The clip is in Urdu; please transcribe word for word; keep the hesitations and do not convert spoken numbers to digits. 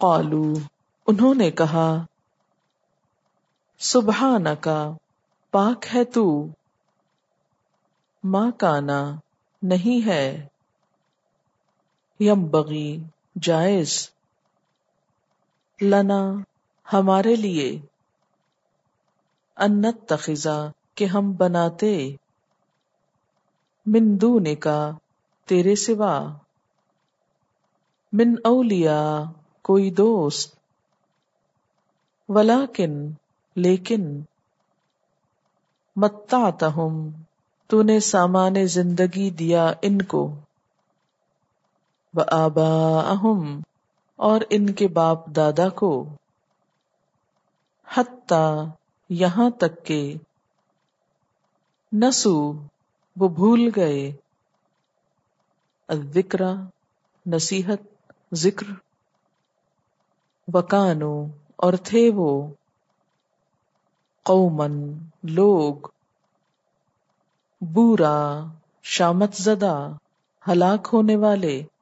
قالو انہوں نے کہا، سبحانکا پاک ہے تو، ما کانا نہیں ہے، ینبغی جائز، لنا ہمارے لیے، ان نتخذ کہ ہم بناتے، من دونکا تیرے سوا، من اولیاء کوئی دوست، ولیکن لیکن، متعتہم تو نے سامان زندگی دیا ان کو، وآباءہم اور ان کے باپ دادا کو، حتی یہاں تک کہ، نسو وہ بھول گئے، الذکر نصیحت ذکر، وکانو اور تھے وہ، قومن لوگ، بورا شامت زدہ ہلاک ہونے والے،